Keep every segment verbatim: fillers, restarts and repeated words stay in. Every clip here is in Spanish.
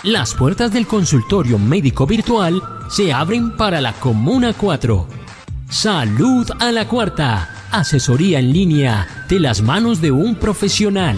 Las puertas del consultorio médico virtual se abren para la Comuna cuatro. Salud a la Cuarta. Asesoría en línea de las manos de un profesional.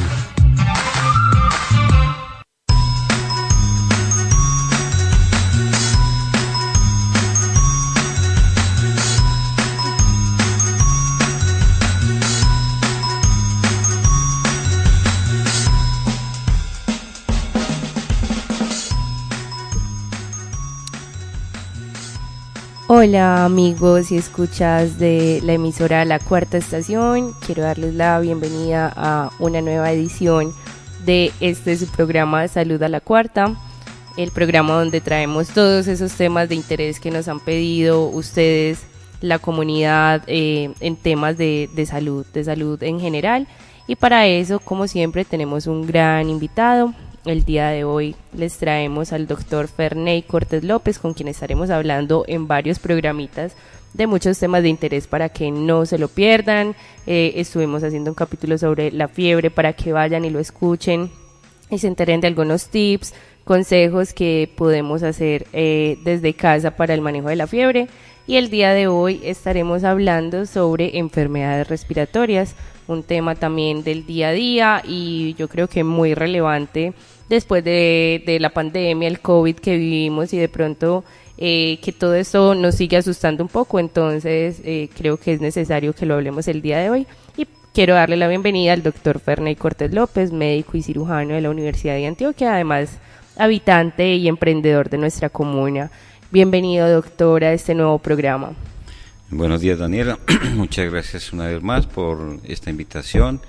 Hola amigos y escuchas de la emisora La Cuarta Estación, quiero darles la bienvenida a una nueva edición de este su programa Salud a la Cuarta, el programa donde traemos todos esos temas de interés que nos han pedido ustedes, la comunidad, eh, en temas de, de salud, de salud en general, y para eso, como siempre, tenemos un gran invitado. El día de hoy les traemos al doctor Ferney Cortés López, con quien estaremos hablando en varios programitas de muchos temas de interés para que no se lo pierdan. Eh, estuvimos haciendo un capítulo sobre la fiebre para que vayan y lo escuchen y se enteren de algunos tips, consejos que podemos hacer eh, desde casa para el manejo de la fiebre. Y el día de hoy estaremos hablando sobre enfermedades respiratorias, un tema también del día a día y yo creo que muy relevante después de, de la pandemia, el COVID que vivimos y de pronto eh, que todo esto nos sigue asustando un poco, entonces eh, creo que es necesario que lo hablemos el día de hoy y quiero darle la bienvenida al doctor Ferney Cortés López, médico y cirujano de la Universidad de Antioquia, además habitante y emprendedor de nuestra comuna. Bienvenido, doctor, a este nuevo programa. Buenos días, Daniela. Muchas gracias una vez más por esta invitación,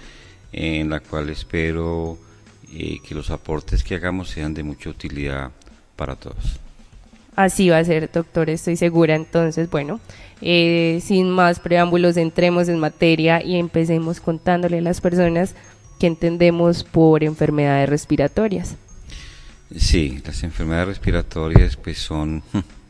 en la cual espero eh, que los aportes que hagamos sean de mucha utilidad para todos. Así va a ser, doctor, estoy segura. Entonces, bueno, eh, sin más preámbulos, entremos en materia y empecemos contándole a las personas qué entendemos por enfermedades respiratorias. Sí, las enfermedades respiratorias pues son,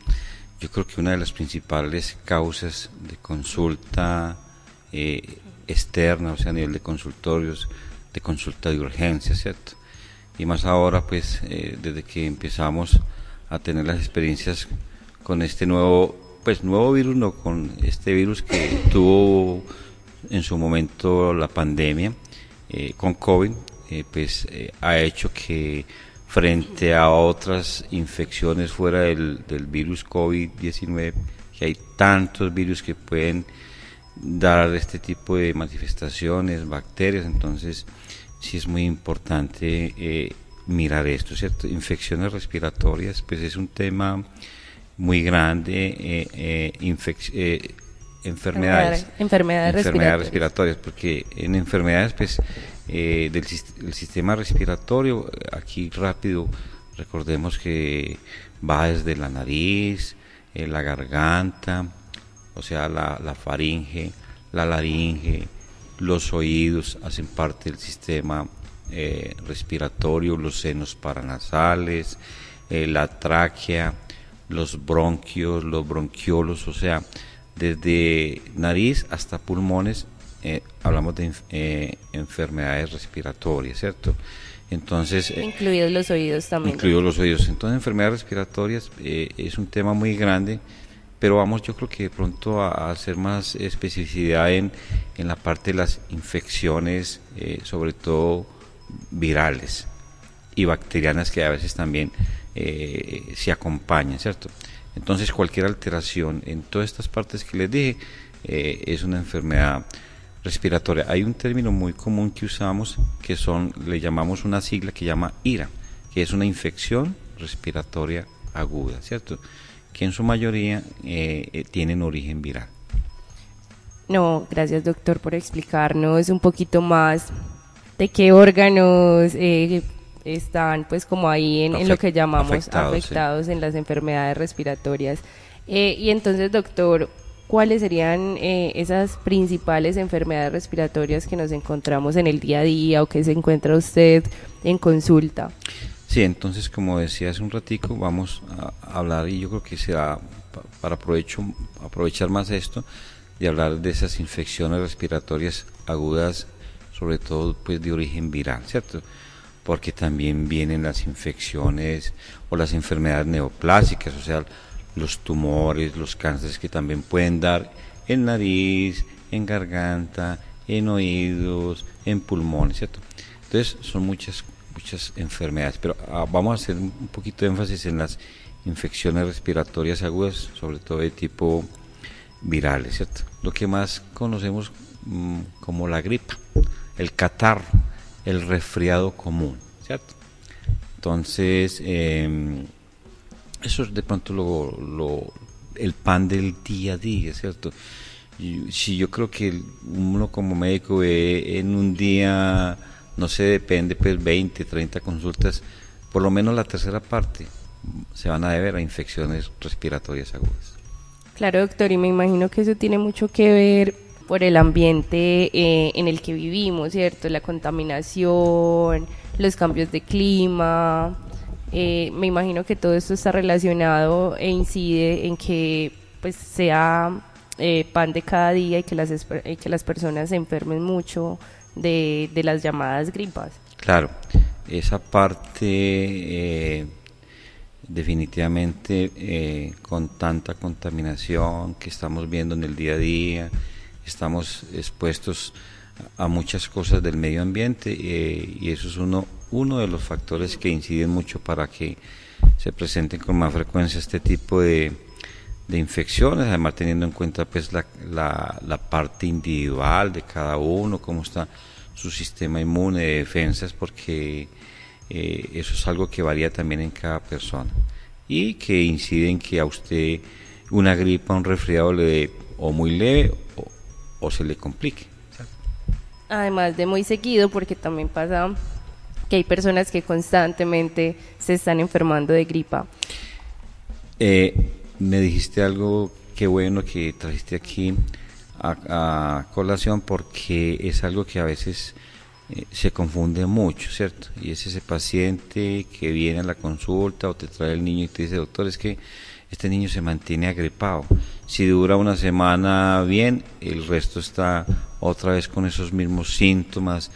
yo creo que una de las principales causas de consulta eh, externa, o sea, a nivel de consultorios, de consulta de urgencia, ¿cierto? Y más ahora, pues, eh, desde que empezamos a tener las experiencias con este nuevo, pues, nuevo virus, no, con este virus que tuvo en su momento la pandemia, eh, con COVID, eh, pues, eh, ha hecho que frente a otras infecciones fuera del, del virus COVID diecinueve, que hay tantos virus que pueden dar este tipo de manifestaciones, bacterias, entonces sí es muy importante eh, mirar esto, ¿cierto? Infecciones respiratorias, pues es un tema muy grande, eh, eh, infec- eh, enfermedades, enfermedades, enfermedades, enfermedades respiratorias. respiratorias, porque en enfermedades, pues, Eh, del, del sistema respiratorio, aquí rápido recordemos que va desde la nariz, eh, la garganta, o sea la, la faringe, la laringe, los oídos hacen parte del sistema eh, respiratorio, los senos paranasales, eh, la tráquea, los bronquios, los bronquiolos, o sea, desde nariz hasta pulmones. Eh, hablamos de eh, enfermedades respiratorias, ¿cierto? Entonces, eh, incluidos los oídos también. Incluidos los oídos. Entonces, enfermedades respiratorias eh, es un tema muy grande, pero vamos, yo creo que de pronto a, a hacer más especificidad en, en la parte de las infecciones, eh, sobre todo virales y bacterianas, que a veces también eh, se acompañan, ¿cierto? Entonces, cualquier alteración en todas estas partes que les dije eh, es una enfermedad respiratoria. Hay un término muy común que usamos que son, le llamamos una sigla que llama I R A, que es una infección respiratoria aguda, ¿cierto? Que en su mayoría eh, tienen origen viral. No, gracias doctor por explicarnos un poquito más de qué órganos eh, están pues como ahí en, Afect, en lo que llamamos afectados, afectados sí. en las enfermedades respiratorias. Eh, y entonces doctor, ¿cuáles serían eh, esas principales enfermedades respiratorias que nos encontramos en el día a día o que se encuentra usted en consulta? Sí, entonces como decía hace un ratico, vamos a hablar y yo creo que será para aprovecho, aprovechar más esto de hablar de esas infecciones respiratorias agudas, sobre todo pues de origen viral, ¿cierto? porque también vienen las infecciones o las enfermedades neoplásicas, o sea, los tumores, los cánceres que también pueden dar en nariz, en garganta, en oídos, en pulmones, ¿cierto? Entonces son muchas muchas enfermedades, pero ah, vamos a hacer un poquito de énfasis en las infecciones respiratorias agudas, sobre todo de tipo virales, ¿cierto? Lo que más conocemos mmm, como la gripa, el catarro, el resfriado común, ¿cierto? Entonces, eh, eso es de pronto lo, lo, el pan del día a día, ¿cierto? Y, si yo creo que uno como médico ve en un día, no sé, depende, pues veinte, treinta consultas, por lo menos la tercera parte se van a deber a infecciones respiratorias agudas. Claro, doctor, y me imagino que eso tiene mucho que ver por el ambiente eh, en el que vivimos, ¿cierto? La contaminación, los cambios de clima, eh, me imagino que todo esto está relacionado e incide en que pues sea eh, pan de cada día y que las, y que las personas se enfermen mucho de, de las llamadas gripas. Claro, esa parte eh, definitivamente eh, con tanta contaminación que estamos viendo en el día a día, estamos expuestos a muchas cosas del medio ambiente eh, y eso es uno, uno de los factores que inciden mucho para que se presenten con más frecuencia este tipo de, de infecciones, además teniendo en cuenta pues la, la, la parte individual de cada uno, cómo está su sistema inmune de defensas, porque eh, eso es algo que varía también en cada persona y que incide en que a usted una gripa, un resfriado le dé o muy leve o, o se le complique. Además de muy seguido, porque también pasa que hay personas que constantemente se están enfermando de gripa. Eh, me dijiste algo, qué bueno que trajiste aquí a, a colación, porque es algo que a veces eh, se confunde mucho, ¿cierto? Y es ese paciente que viene a la consulta o te trae el niño y te dice, doctor, es que este niño se mantiene agripado. Si dura una semana bien, el resto está otra vez con esos mismos síntomas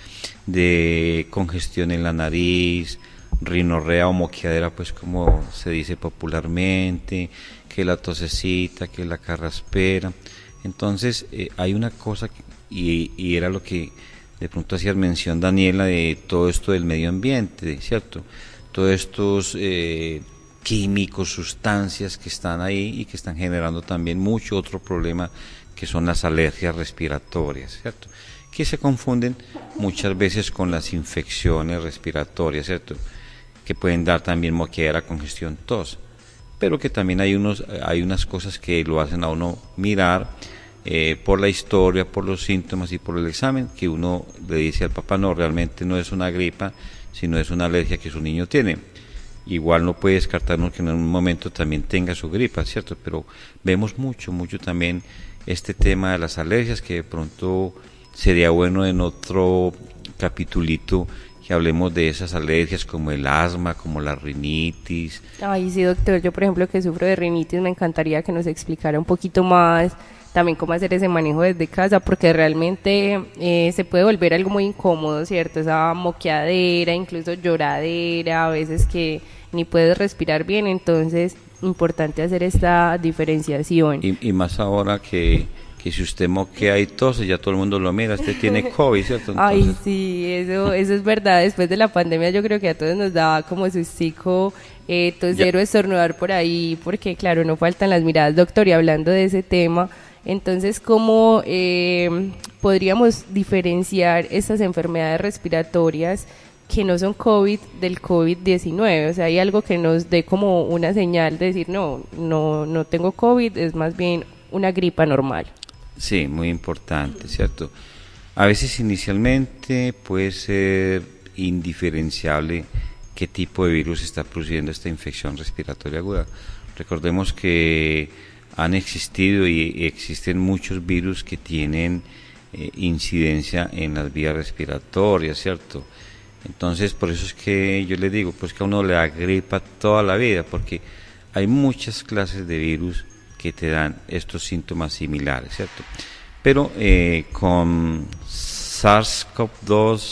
de congestión en la nariz, rinorrea o moqueadera, pues como se dice popularmente, que la tosecita, que la carraspera. Entonces eh, hay una cosa, y, y era lo que de pronto hacías mención, Daniela, de todo esto del medio ambiente, ¿cierto? Todos estos eh, químicos, sustancias que están ahí y que están generando también mucho otro problema, que son las alergias respiratorias, ¿cierto? Que se confunden muchas veces con las infecciones respiratorias, ¿cierto? Que pueden dar también moqueadera, congestión, tos, pero que también hay unos, hay unas cosas que lo hacen a uno mirar eh, por la historia, por los síntomas y por el examen, que uno le dice al papá, no, realmente no es una gripa, sino es una alergia que su niño tiene. Igual no puede descartarnos que en un momento también tenga su gripa, ¿cierto? Pero vemos mucho, mucho también este tema de las alergias, que de pronto sería bueno en otro capitulito que hablemos de esas alergias como el asma, como la rinitis. Ay, sí, doctor, yo por ejemplo que sufro de rinitis, me encantaría que nos explicara un poquito más también cómo hacer ese manejo desde casa, porque realmente eh, se puede volver algo muy incómodo, ¿cierto? Esa moqueadera, incluso lloradera, a veces que ni puedes respirar bien, entonces importante hacer esta diferenciación. Y, y más ahora que, que si usted moquea y tose, ya todo el mundo lo mira, usted tiene COVID, ¿cierto? Entonces... Ay, sí, eso, eso es verdad, después de la pandemia yo creo que a todos nos daba como sustico eh, toser o estornudar por ahí, porque claro, no faltan las miradas, doctor, y hablando de ese tema, entonces, ¿cómo eh, podríamos diferenciar estas enfermedades respiratorias que no son COVID del COVID diecinueve? O sea, hay algo que nos dé como una señal de decir, no, no, no tengo COVID, es más bien una gripa normal. Sí, muy importante, ¿cierto? A veces inicialmente puede ser indiferenciable qué tipo de virus está produciendo esta infección respiratoria aguda. Recordemos que han existido y existen muchos virus que tienen eh, incidencia en las vías respiratorias, ¿cierto? Entonces, por eso es que yo le digo, pues que a uno le da gripa toda la vida, porque hay muchas clases de virus que te dan estos síntomas similares, ¿cierto? Pero eh, con SARS-CoV dos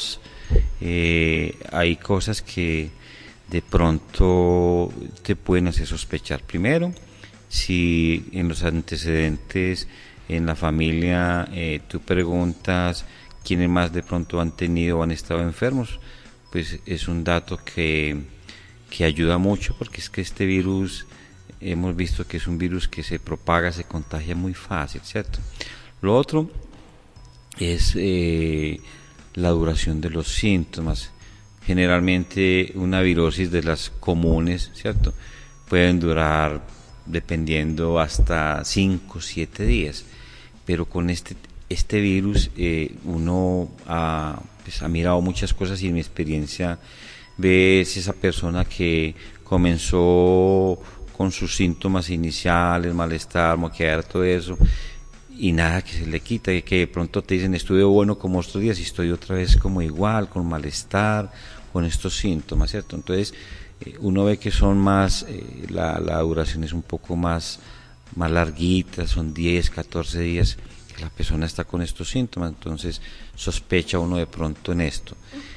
eh, hay cosas que de pronto te pueden hacer sospechar. Primero, si en los antecedentes en la familia eh, tú preguntas quiénes más de pronto han tenido o han estado enfermos, pues es un dato que, que ayuda mucho, porque es que este virus, hemos visto que es un virus que se propaga, se contagia muy fácil, ¿cierto? Lo otro es eh, la duración de los síntomas. Generalmente una virosis de las comunes, ¿cierto?, pueden durar, dependiendo, hasta cinco o siete días, pero con este este virus eh, uno ha, pues, ha mirado muchas cosas, y en mi experiencia ves esa persona que comenzó con sus síntomas iniciales, malestar, moquear, todo eso, y nada que se le quita, y que de pronto te dicen estuve bueno como otros días y estoy otra vez como igual, con malestar, con estos síntomas, ¿cierto? Entonces eh, uno ve que son más, eh, la, la duración es un poco más, más larguita, son diez, catorce días que la persona está con estos síntomas, entonces sospecha uno de pronto en esto.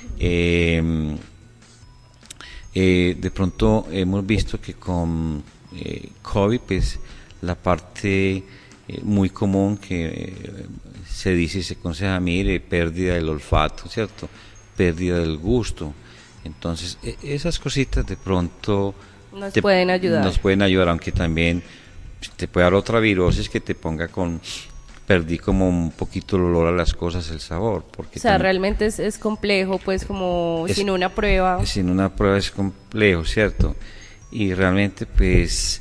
Eh, eh, de pronto hemos visto que con eh, COVID, pues la parte Eh, muy común que eh, se dice y se aconseja, mire, pérdida del olfato, ¿cierto?, pérdida del gusto. Entonces eh, esas cositas de pronto nos te, pueden ayudar nos pueden ayudar, aunque también te puede dar otra virosis que te ponga con, perdí como un poquito el olor a las cosas, el sabor, porque o sea, también, realmente es, es complejo, pues, como es, sin una prueba. Sin una prueba es complejo, ¿cierto? Y realmente, pues,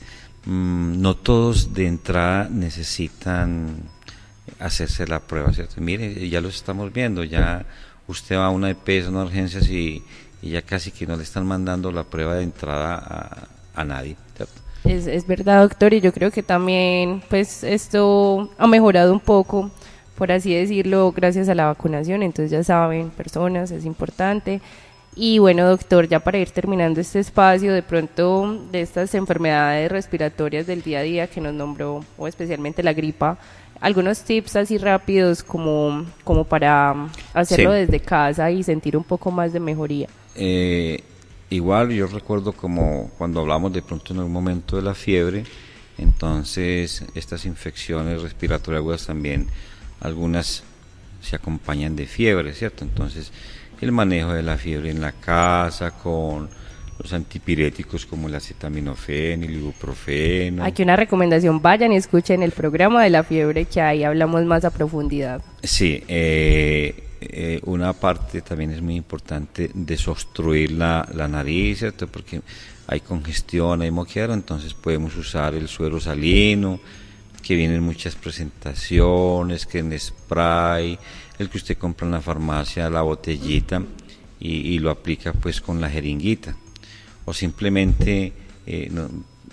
no todos de entrada necesitan hacerse la prueba, ¿cierto? Mire, ya los estamos viendo, ya usted va a una E P S, a una urgencias, y, y ya casi que no le están mandando la prueba de entrada a, a nadie, ¿cierto? Es, es verdad, doctor, y yo creo que también, pues, esto ha mejorado un poco, por así decirlo, gracias a la vacunación. Entonces, ya saben, personas, es importante. Y bueno, doctor, ya para ir terminando este espacio, de pronto de estas enfermedades respiratorias del día a día que nos nombró, o especialmente la gripa, algunos tips así rápidos como, como para hacerlo sí. desde casa y sentir un poco más de mejoría. Eh, igual yo recuerdo como cuando hablamos de pronto en algún momento de la fiebre, entonces estas infecciones respiratorias agudas también, algunas se acompañan de fiebre, ¿cierto? Entonces el manejo de la fiebre en la casa con los antipiréticos como el acetaminofén, el ibuprofeno. Aquí una recomendación, vayan y escuchen el programa de la fiebre, que ahí hablamos más a profundidad. Sí, eh, eh, una parte también es muy importante, desobstruir la, la nariz, ¿cierto? Porque hay congestión, hay moqueado, entonces podemos usar el suero salino, que viene en muchas presentaciones, que en spray, el que usted compra en la farmacia, la botellita, y, y lo aplica pues con la jeringuita. O simplemente, eh, no,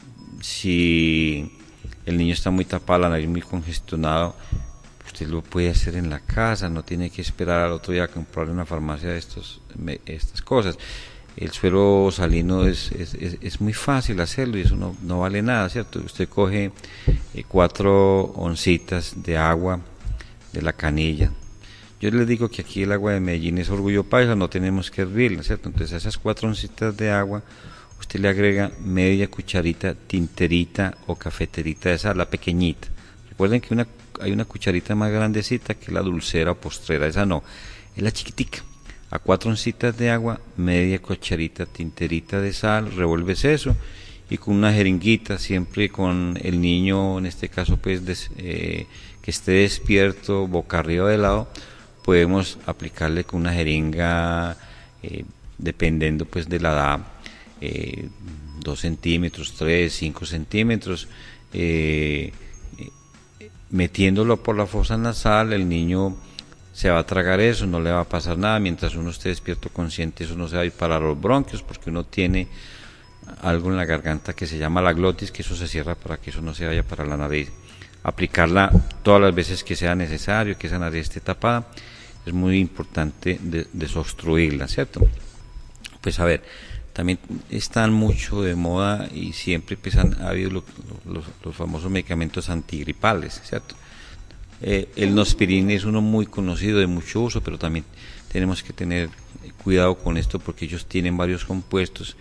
si el niño está muy tapado, la nariz muy congestionado, usted lo puede hacer en la casa, no tiene que esperar al otro día a comprar en una farmacia estos, estas cosas. El suero salino es, es, es, es muy fácil hacerlo, y eso no, no vale nada, ¿cierto? Usted coge eh, cuatro oncitas de agua de la canilla. Yo les digo que aquí el agua de Medellín es orgullo paisa, no tenemos que hervirla, ¿cierto? Entonces a esas cuatro oncitas de agua usted le agrega media cucharita tinterita o cafeterita de sal, la pequeñita. Recuerden que una, hay una cucharita más grandecita que la dulcera o postrera, esa no, es la chiquitica. A cuatro oncitas de agua, media cucharita tinterita de sal, revuelves eso, y con una jeringuita, siempre con el niño, en este caso pues des, eh, que esté despierto, boca arriba de lado, podemos aplicarle con una jeringa, eh, dependiendo pues de la edad, eh, dos centímetros, tres, cinco centímetros, eh, eh, metiéndolo por la fosa nasal, el niño se va a tragar eso, no le va a pasar nada, mientras uno esté despierto consciente, eso no se va a ir para los bronquios, porque uno tiene algo en la garganta que se llama la glotis, que eso se cierra para que eso no se vaya para la nariz. Aplicarla todas las veces que sea necesario, que esa nariz esté tapada, es muy importante de, desobstruirla, ¿cierto? Pues a ver, también están mucho de moda y siempre pues han, ha habido lo, los, los famosos medicamentos antigripales, ¿cierto? Eh, el Nospirin es uno muy conocido, de mucho uso, pero también tenemos que tener cuidado con esto porque ellos tienen varios compuestos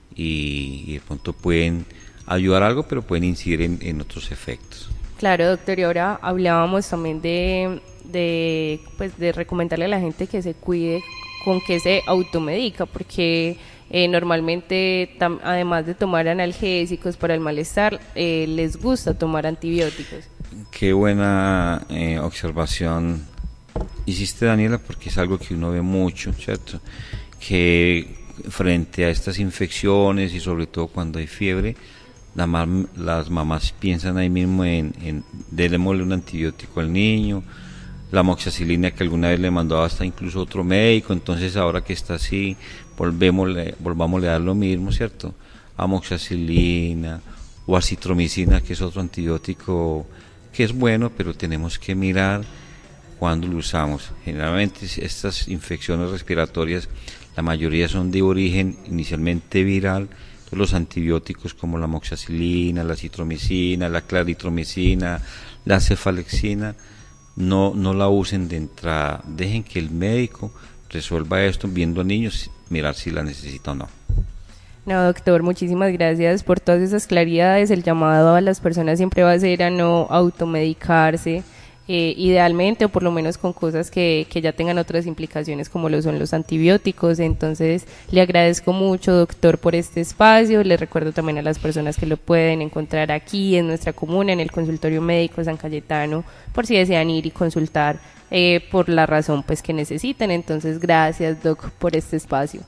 y, y de pronto pueden ayudar algo, pero pueden incidir en, en otros efectos. Claro, doctor, y ahora hablábamos también de, de, pues, de recomendarle a la gente que se cuide con qué se automedica, porque eh, normalmente, tam, además de tomar analgésicos para el malestar, eh, les gusta tomar antibióticos. Qué buena eh, observación hiciste, Daniela, porque es algo que uno ve mucho, ¿cierto? Que frente a estas infecciones y sobre todo cuando hay fiebre, la mam las mamás piensan ahí mismo en, en démosle un antibiótico al niño, la amoxicilina que alguna vez le mandó hasta incluso otro médico, entonces ahora que está así, volvémosle, volvámosle a dar lo mismo, ¿cierto? Amoxicilina o acitromicina, que es otro antibiótico que es bueno, pero tenemos que mirar cuando lo usamos. Generalmente estas infecciones respiratorias, la mayoría son de origen inicialmente viral. Entonces, los antibióticos como la amoxicilina, la acitromicina, la claritromicina, la cefalexina, no, no la usen de entrada. Dejen que el médico resuelva esto viendo a niños, mirar si la necesita o no. No, doctor, muchísimas gracias por todas esas claridades. El llamado a las personas siempre va a ser a no automedicarse, eh, idealmente, o por lo menos con cosas que, que ya tengan otras implicaciones como lo son los antibióticos. Entonces, le agradezco mucho, doctor, por este espacio. Les recuerdo también a las personas que lo pueden encontrar aquí en nuestra comuna, en el Consultorio Médico San Cayetano, por si desean ir y consultar eh, por la razón pues que necesiten. Entonces, gracias, doc, por este espacio.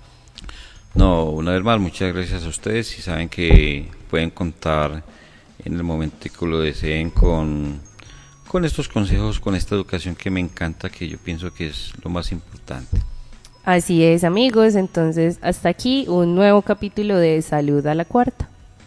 No, una vez más, muchas gracias a ustedes y saben que pueden contar en el momento que lo deseen con, con estos consejos, con esta educación que me encanta, que yo pienso que es lo más importante. Así es, amigos, entonces hasta aquí un nuevo capítulo de Salud a la Cuarta.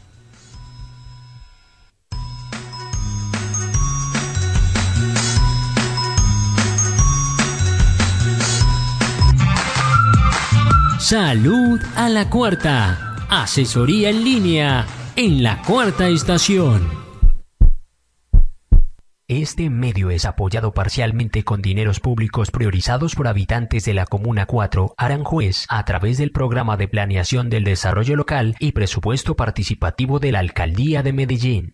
Salud a la Cuarta. Asesoría en línea en la Cuarta Estación. Este medio es apoyado parcialmente con dineros públicos priorizados por habitantes de la Comuna cuatro, Aranjuez, a través del Programa de Planeación del Desarrollo Local y Presupuesto Participativo de la Alcaldía de Medellín.